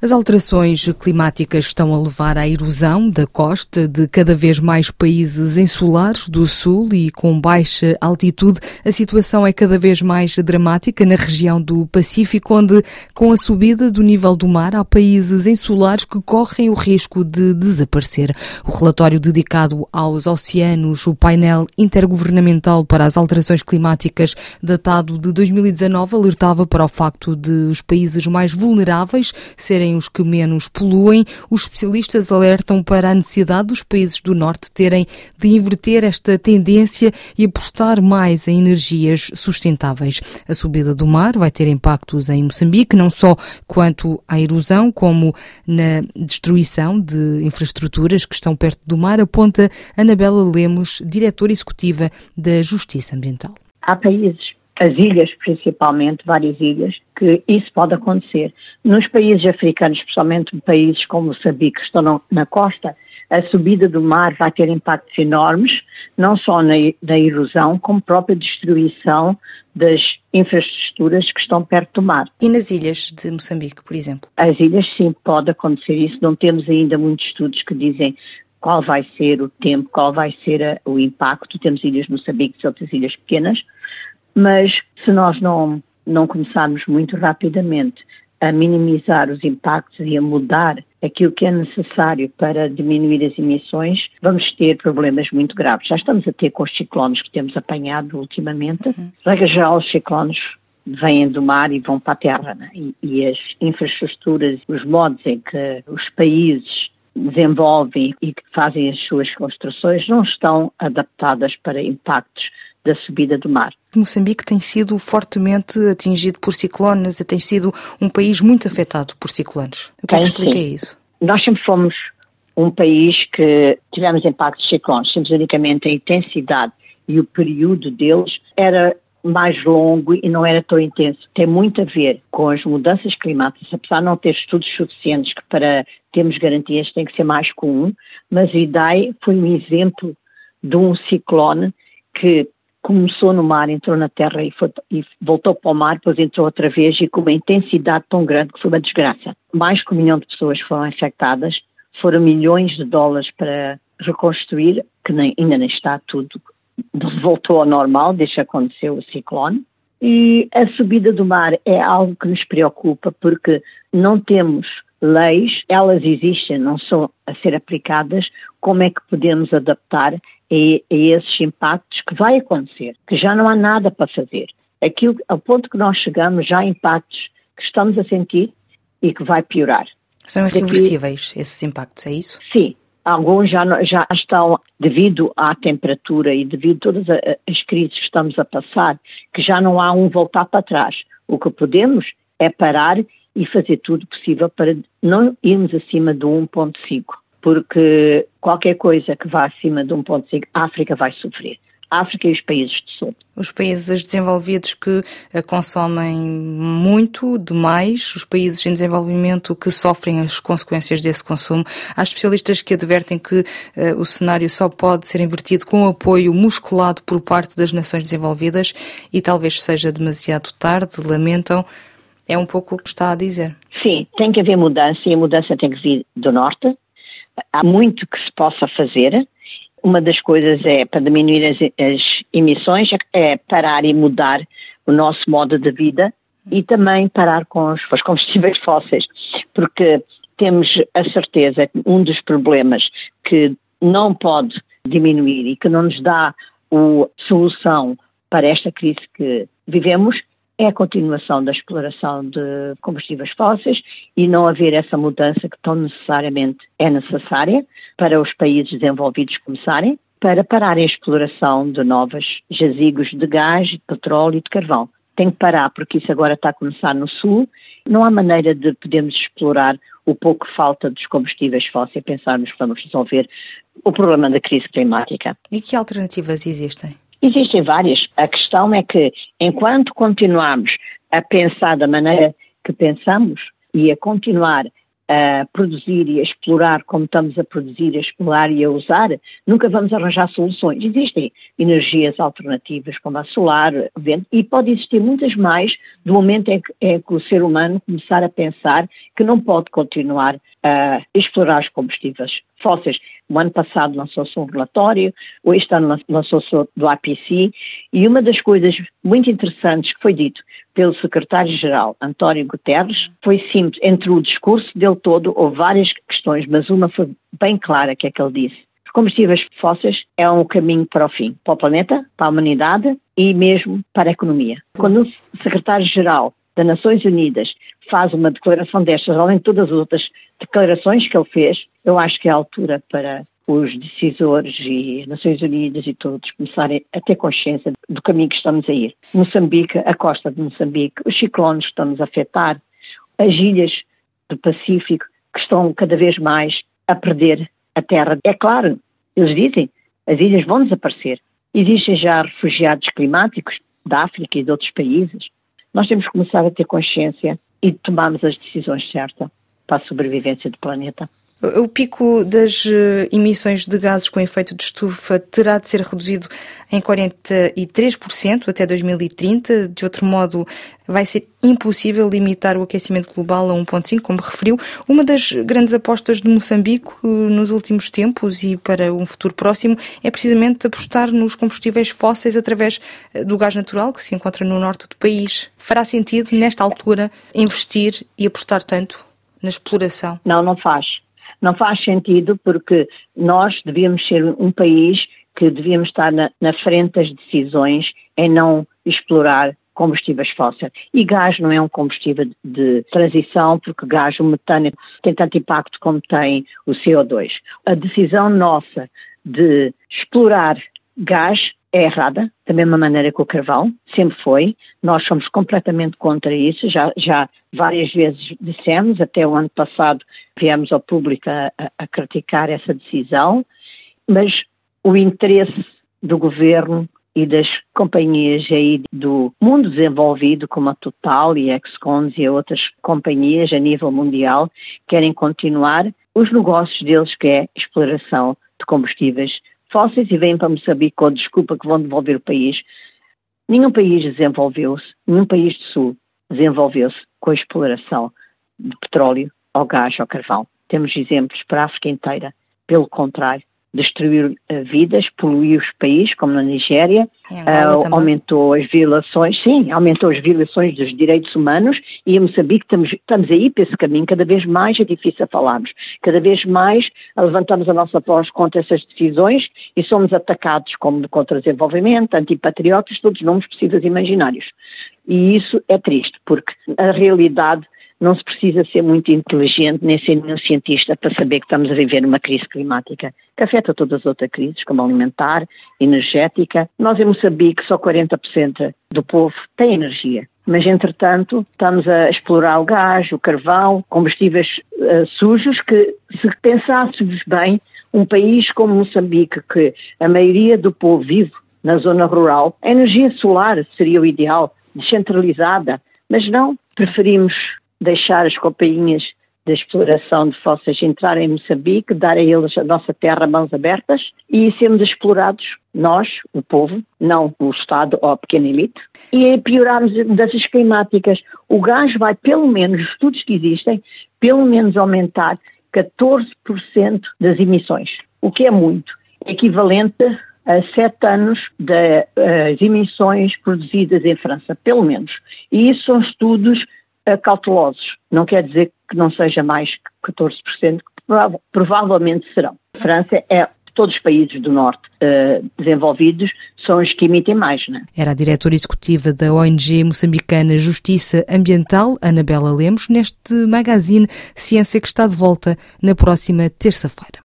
As alterações climáticas estão a levar à erosão da costa de cada vez mais países insulares do sul e com baixa altitude. A situação é cada vez mais dramática na região do Pacífico, onde, com a subida do nível do mar, há países insulares que correm o risco de desaparecer. O relatório dedicado aos oceanos, o painel intergovernamental para as alterações climáticas, datado de 2019, alertava para o facto de os países mais vulneráveis serem os que menos poluem. Os especialistas alertam para a necessidade dos países do norte terem de inverter esta tendência e apostar mais em energias sustentáveis. A subida do mar vai ter impactos em Moçambique, não só quanto à erosão, como na destruição de infraestruturas que estão perto do mar, aponta Anabela Lemos, diretora executiva da Justiça Ambiental. Há países, as ilhas principalmente, várias ilhas, que isso pode acontecer. Nos países africanos, especialmente países como Moçambique, que estão na costa, a subida do mar vai ter impactos enormes, não só na erosão, como própria destruição das infraestruturas que estão perto do mar. E nas ilhas de Moçambique, por exemplo? As ilhas, sim, pode acontecer isso. Não temos ainda muitos estudos que dizem qual vai ser o tempo, qual vai ser o impacto. Temos ilhas de Moçambique e outras ilhas pequenas, mas se nós não começarmos muito rapidamente a minimizar os impactos e a mudar aquilo que é necessário para diminuir as emissões, vamos ter problemas muito graves. Já estamos a ter com os ciclones que temos apanhado ultimamente. Regra geral, os ciclones vêm do mar e vão para a terra, né? E as infraestruturas, os modos em que os países desenvolvem e que fazem as suas construções não estão adaptadas para impactos da subida do mar. Moçambique tem sido fortemente atingido por ciclones, tem sido um país muito afetado por ciclones. O que é que explica isso? Nós sempre fomos um país que tivemos impactos de ciclones, simplesmente a intensidade e o período deles era mais longo e não era tão intenso. Tem muito a ver com as mudanças climáticas, apesar de não ter estudos suficientes que para termos garantias tem que ser mais que um, mas Idai foi um exemplo de um ciclone que começou no mar, entrou na terra e voltou para o mar, depois entrou outra vez e com uma intensidade tão grande que foi uma desgraça. Mais que 1 milhão de pessoas foram afetadas, foram milhões de dólares para reconstruir, que ainda nem está tudo, voltou ao normal desde que aconteceu o ciclone. E a subida do mar é algo que nos preocupa porque não temos leis, elas existem, não são a ser aplicadas. Como é que podemos adaptar a esses impactos que vai acontecer, que já não há nada para fazer. Aquilo, ao ponto que nós chegamos, já há impactos que estamos a sentir e que vai piorar. São irreversíveis esses impactos, é isso? Sim. Alguns já estão, devido à temperatura e devido a todas as crises que estamos a passar, que já não há voltar para trás. O que podemos é parar e fazer tudo possível para não irmos acima do 1.5, porque qualquer coisa que vá acima de 1.5, a África vai sofrer. A África e os países do sul. Os países desenvolvidos que consomem muito, demais, os países em desenvolvimento que sofrem as consequências desse consumo. Há especialistas que advertem que o cenário só pode ser invertido com o apoio musculado por parte das nações desenvolvidas e talvez seja demasiado tarde, lamentam. É um pouco o que está a dizer. Sim, tem que haver mudança e a mudança tem que vir do norte. Há muito que se possa fazer. Uma das coisas para diminuir as emissões é parar e mudar o nosso modo de vida e também parar com os combustíveis fósseis, porque temos a certeza que um dos problemas que não pode diminuir e que não nos dá a solução para esta crise que vivemos é a continuação da exploração de combustíveis fósseis e não haver essa mudança que tão necessariamente é necessária para os países desenvolvidos começarem, para pararem a exploração de novos jazigos de gás, de petróleo e de carvão. Tem que parar porque isso agora está a começar no sul. Não há maneira de podermos explorar o pouco que falta dos combustíveis fósseis e pensarmos que vamos resolver o problema da crise climática. E que alternativas existem? Existem várias. A questão é que, enquanto continuarmos a pensar da maneira que pensamos e a continuar a produzir e a explorar como estamos a produzir, a explorar e a usar, nunca vamos arranjar soluções. Existem energias alternativas como a solar, o vento, e pode existir muitas mais do momento em que o ser humano começar a pensar que não pode continuar a explorar os combustíveis fósseis. O ano passado lançou-se um relatório, este ano lançou-se do IPCC, e uma das coisas muito interessantes que foi dito pelo secretário-geral, António Guterres, foi simples. Entre o discurso dele todo, houve várias questões, mas uma foi bem clara, que é que ele disse. Os combustíveis fósseis é um caminho para o fim, para o planeta, para a humanidade e mesmo para a economia. Quando o secretário-geral das Nações Unidas faz uma declaração destas, além de todas as outras declarações que ele fez, eu acho que é a altura para os decisores e as Nações Unidas e todos começarem a ter consciência do caminho que estamos a ir. Moçambique, a costa de Moçambique, os ciclones que estamos a afetar, as ilhas do Pacífico que estão cada vez mais a perder a terra. É claro, eles dizem, as ilhas vão desaparecer. Existem já refugiados climáticos da África e de outros países. Nós temos que começar a ter consciência e tomarmos as decisões certas para a sobrevivência do planeta. O pico das emissões de gases com efeito de estufa terá de ser reduzido em 43% até 2030. De outro modo, vai ser impossível limitar o aquecimento global a 1,5, como referiu. Uma das grandes apostas de Moçambique nos últimos tempos e para um futuro próximo é precisamente apostar nos combustíveis fósseis através do gás natural que se encontra no norte do país. Fará sentido, nesta altura, investir e apostar tanto na exploração? Não, não faz. Não faz sentido porque nós devíamos ser um país que devíamos estar na frente das decisões em não explorar combustíveis fósseis. E gás não é um combustível de transição porque gás, o metano, tem tanto impacto como tem o CO2. A decisão nossa de explorar gás é errada, da mesma maneira que o carvão, sempre foi. Nós somos completamente contra isso, já várias vezes dissemos, até o ano passado viemos ao público a criticar essa decisão, mas o interesse do governo e das companhias aí do mundo desenvolvido, como a Total e a Excons e outras companhias a nível mundial, querem continuar os negócios deles, que é exploração de combustíveis fósseis, e vêm para Moçambique com a desculpa que vão devolver o país. Nenhum país desenvolveu-se, nenhum país do Sul desenvolveu-se com a exploração de petróleo, ou gás, ou carvão. Temos exemplos para a África inteira. Pelo contrário, destruiu vidas, poluiu os países, como na Nigéria, aumentou as violações, aumentou as violações dos direitos humanos, e em Moçambique estamos aí para esse caminho. Cada vez mais é difícil a falarmos, cada vez mais levantamos a nossa voz contra essas decisões e somos atacados como contra desenvolvimento, antipatriotas, todos os nomes possíveis e imaginários. E isso é triste, porque a realidade não se precisa ser muito inteligente nem ser nenhum cientista para saber que estamos a viver uma crise climática que afeta todas as outras crises, como alimentar, energética. Nós em Moçambique só 40% do povo tem energia, mas entretanto estamos a explorar o gás, o carvão, combustíveis sujos que, se pensássemos bem, um país como Moçambique, que a maioria do povo vive na zona rural, a energia solar seria o ideal, descentralizada, mas não, preferimos deixar as companhias de exploração de fósseis entrar em Moçambique, dar a eles a nossa terra a mãos abertas e sermos explorados, nós, o povo, não o Estado ou a pequena elite, e piorarmos mudanças climáticas. O gás vai, pelo menos, os estudos que existem, pelo menos aumentar 14% das emissões, o que é muito, equivalente a 7 anos das emissões produzidas em França, pelo menos. E isso são estudos cautelosos. Não quer dizer que não seja mais que 14%, que provavelmente serão. A França é, todos os países do norte desenvolvidos são os que emitem mais, não é? Era a diretora executiva da ONG moçambicana Justiça Ambiental, Anabela Lemos, neste magazine Ciência, que está de volta na próxima terça-feira.